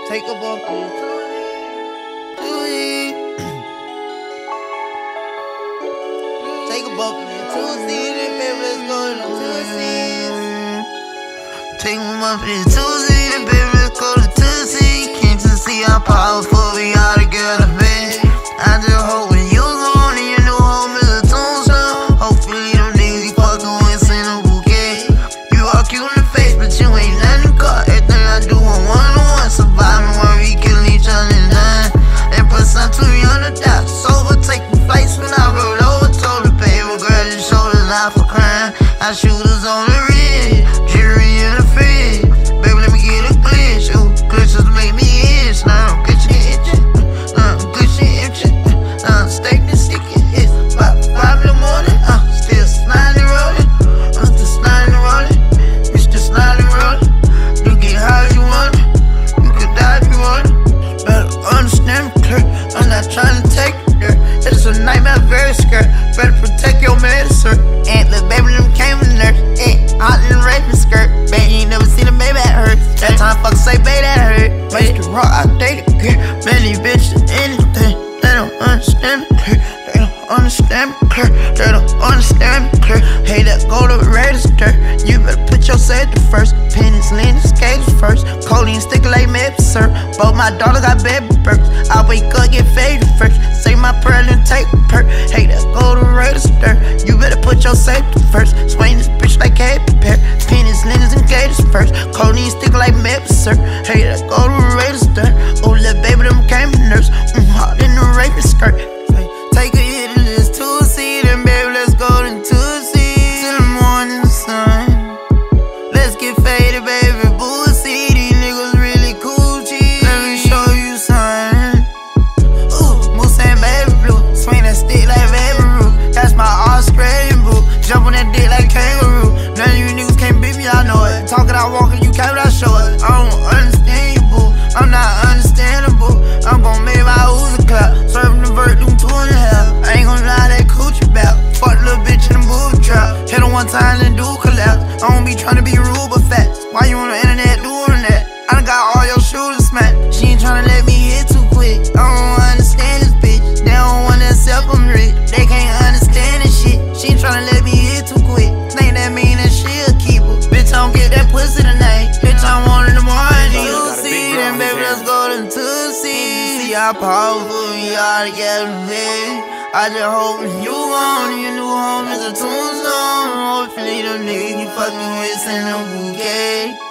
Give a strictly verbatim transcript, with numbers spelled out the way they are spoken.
Take a bump in Tuesday. Take a bump in Tuesday. Then baby, let's go to Tuesdays. Take a bump in Tuesday. Then baby, let's go to Tuesday. Can't just see how powerful we are together, man. I just hope when you gone and your new home is a tombstone. Hopefully them niggas you fucking with send a bouquet. You all cute in the face, but you ain't nothing caught. Everything I do on one-on-one, surviving while we killing each other and done. And plus I'm too young to die, sober, taking flights when I rolled over. Told the baby girl your shoulders not for crying. I shooters on the rig, jury in the fridge. Baby, let me get a glitch. Ooh, glitches make me itch. Now I'm glitching, itching. Now I'm glitching, itching. Now I'm staking, sticking. It's about five in the morning. I'm still sliding, rolling. I'm still sliding, rolling. It's just sliding, rolling. You get how you want it. You can die if you want it. Better understand me clear. I'm not trying to take it there. It's a nightmare, very scared. Better protect your medicine. And the baby them came in there. Eh, hot in the raping skirt. Bet you ain't never seen a baby that hurt. That time fuck say baby that hurt. Make the rock, I dated girl. Man, these bitches anything. They don't understand me clear. They don't understand me clear. They don't understand me clear. Hey, that go to register. You better put your safety first. Pennies, leaning, skaters first. Codeine stick like maybe sir. Both my daughter got baby burps. I wake up, get faded first. Say my prayer and take a perk. Hey, that go to register. You better put your safety first. Swing this bitch like Katy Perry. Pennies, linens, and gators first. Codeine stick like maybe sir. Hey, that go to register. Oh, little baby, them came in nurse. Mm, hot in the raping skirt. Hey, take a hit of this two-seat, and baby, let's go to two-seat till the morning sun. Let's get faded, baby. Bullshit, these niggas really cool, G. Let me show you something. Ooh, Moose and baby blue. Swing that stick like baby Ruth. That's my Australian boo. Jump on that dick like kangaroo. None of you niggas can't beat me, I know it. Talking out walking, you can't without show it. I don't understand you, boo. I'm not understandable. I'm gon' make my Uzi clap. Serving the vert, doing two and a half. I ain't gon' lie, that coochie back. Fuck the little bitch in the boob trap. Hit her one time, then do collapse. I don't be tryna be rude, but fast. Why you on the internet doing that? I done got all your shooters smacked. She ain't tryna let me hit too quick. I don't understand this bitch. They don't wanna accept I'm rich. They can't understand this shit. She ain't tryna let me hit too quick. Think that mean that she a keeper. Bitch, I don't get that pussy tonight. Bitch, I want in the morning. You see, then baby, let's go to Tuesday. See how powerful we are together, baby. I just hope when you gone and your new home is a tombstone. Hopefully them niggas you fucking with send a bouquet.